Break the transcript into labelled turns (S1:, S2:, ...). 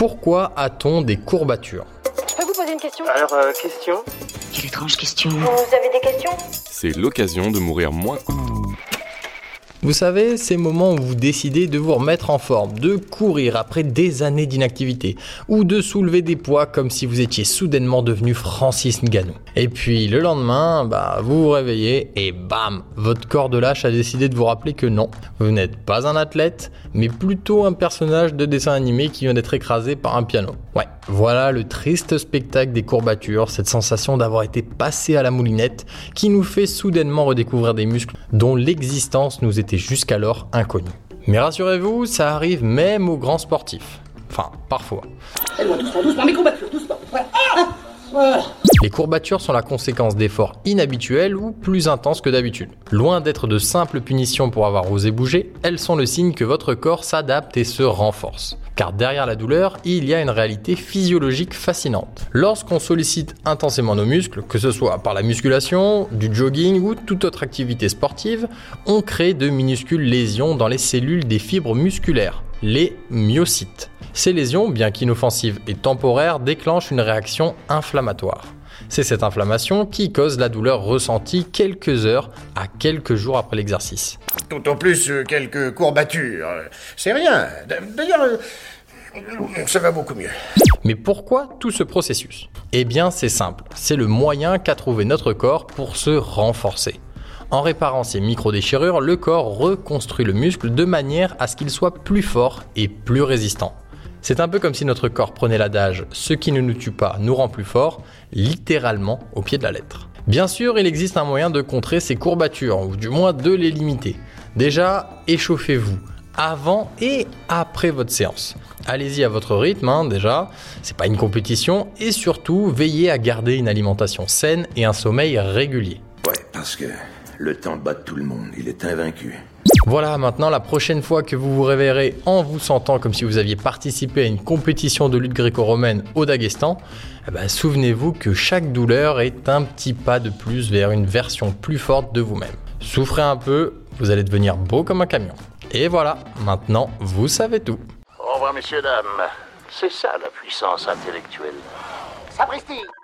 S1: Pourquoi a-t-on des courbatures ?
S2: Je peux vous poser une question ?
S3: Alors, question ?
S4: Quelle étrange question.
S2: Vous avez des questions ?
S5: C'est l'occasion de mourir moins.
S1: Vous savez, ces moments où vous décidez de vous remettre en forme, de courir après des années d'inactivité, ou de soulever des poids comme si vous étiez soudainement devenu Francis Ngannou. Et puis le lendemain, vous vous réveillez et bam, votre corps de lâche a décidé de vous rappeler que non, vous n'êtes pas un athlète, mais plutôt un personnage de dessin animé qui vient d'être écrasé par un piano. Ouais, voilà le triste spectacle des courbatures, cette sensation d'avoir été passé à la moulinette qui nous fait soudainement redécouvrir des muscles dont l'existence nous était jusqu'alors inconnue. Mais rassurez-vous, ça arrive même aux grands sportifs. Enfin, parfois.
S6: Doucement, mes courbatures, doucement. Voilà.
S1: Les courbatures sont la conséquence d'efforts inhabituels ou plus intenses que d'habitude. Loin d'être de simples punitions pour avoir osé bouger, elles sont le signe que votre corps s'adapte et se renforce. Car derrière la douleur, il y a une réalité physiologique fascinante. Lorsqu'on sollicite intensément nos muscles, que ce soit par la musculation, du jogging ou toute autre activité sportive, on crée de minuscules lésions dans les cellules des fibres musculaires, les myocytes. Ces lésions, bien qu'inoffensives et temporaires, déclenchent une réaction inflammatoire. C'est cette inflammation qui cause la douleur ressentie quelques heures à quelques jours après l'exercice.
S7: Tout au plus quelques courbatures. C'est rien. D'ailleurs, ça va beaucoup mieux.
S1: Mais pourquoi tout ce processus ? Eh bien, c'est simple. C'est le moyen qu'a trouvé notre corps pour se renforcer. En réparant ces micro-déchirures, le corps reconstruit le muscle de manière à ce qu'il soit plus fort et plus résistant. C'est un peu comme si notre corps prenait l'adage « ce qui ne nous tue pas nous rend plus fort », littéralement au pied de la lettre. Bien sûr, il existe un moyen de contrer ces courbatures, ou du moins de les limiter. Déjà, échauffez-vous avant et après votre séance. Allez-y à votre rythme, déjà, c'est pas une compétition, et surtout, veillez à garder une alimentation saine et un sommeil régulier.
S8: Ouais, parce que le temps bat tout le monde, il est invaincu.
S1: Voilà, maintenant la prochaine fois que vous vous réveillerez en vous sentant comme si vous aviez participé à une compétition de lutte gréco-romaine au Daghestan, souvenez-vous que chaque douleur est un petit pas de plus vers une version plus forte de vous-même. Souffrez un peu, vous allez devenir beau comme un camion. Et voilà, maintenant vous savez tout.
S9: Au revoir messieurs, dames. C'est ça la puissance intellectuelle.
S6: Sapristi.